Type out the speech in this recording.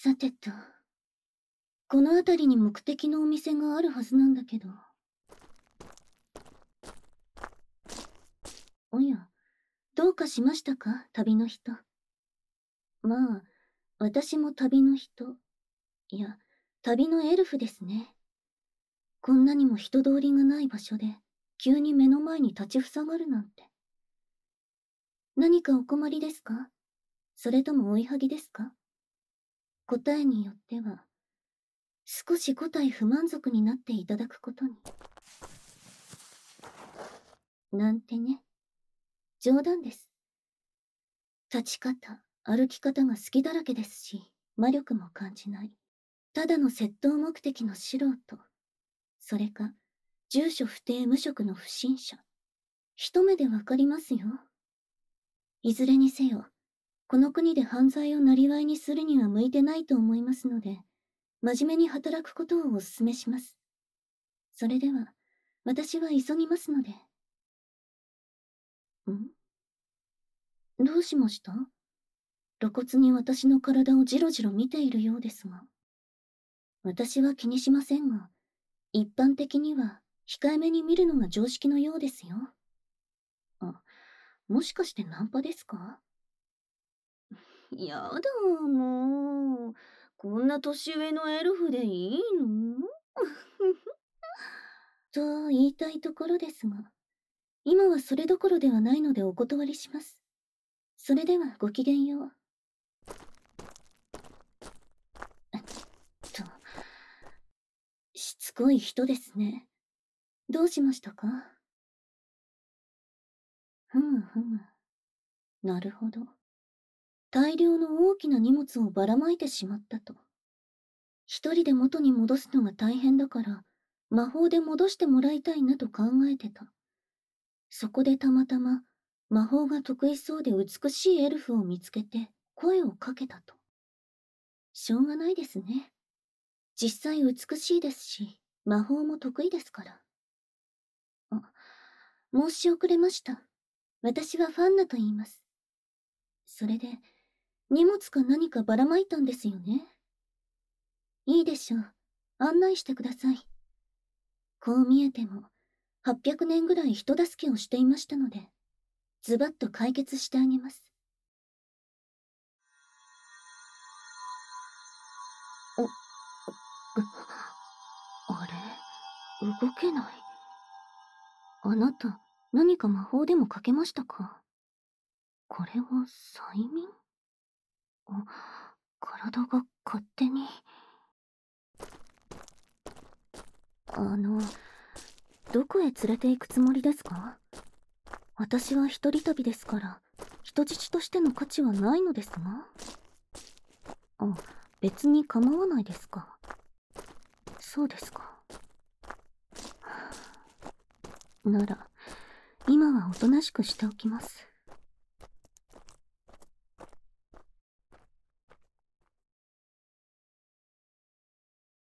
さてと、この辺りに目的のお店があるはずなんだけど。おや、どうかしましたか、旅の人。まあ、私も旅の人。いや、旅のエルフですね。こんなにも人通りがない場所で、急に目の前に立ちふさがるなんて。何かお困りですか？それとも追いはぎですか？答えによっては、少し五体不満足になっていただくことに。なんてね。冗談です。立ち方、歩き方が好きだらけですし、魔力も感じない。ただの窃盗目的の素人。それか、住所不定無職の不審者。一目でわかりますよ。いずれにせよ、この国で犯罪を生りにするには向いてないと思いますので、真面目に働くことをお勧めします。それでは、私は急ぎますので。どうしました？露骨に私の体をじろじろ見ているようですが。私は気にしませんが、一般的には控えめに見るのが常識のようですよ。あ、もしかしてナンパですか？やだ、もう。こんな年上のエルフでいいの？と言いたいところですが、今はそれどころではないのでお断りします。それではごきげんよう。と、しつこい人ですね。どうしましたか？ふむふむ。なるほど。大量の大きな荷物をばらまいてしまったと。一人で元に戻すのが大変だから、魔法で戻してもらいたいなと考えてた。そこでたまたま、魔法が得意そうで美しいエルフを見つけて、声をかけたと。しょうがないですね。実際美しいですし、魔法も得意ですから。あ、申し遅れました。私はファンナと言います。それで、荷物か何かばらまいたんですよね。いいでしょう。案内してください。こう見えても、800年ぐらい人助けをしていましたので、ズバッと解決してあげます。あれ、動けない。あなた、何か魔法でもかけましたか？これは催眠？体が勝手に。どこへ連れて行くつもりですか？私は一人旅ですから、人質としての価値はないのですが。別に構わないですか。そうですか。なら、今はおとなしくしておきます。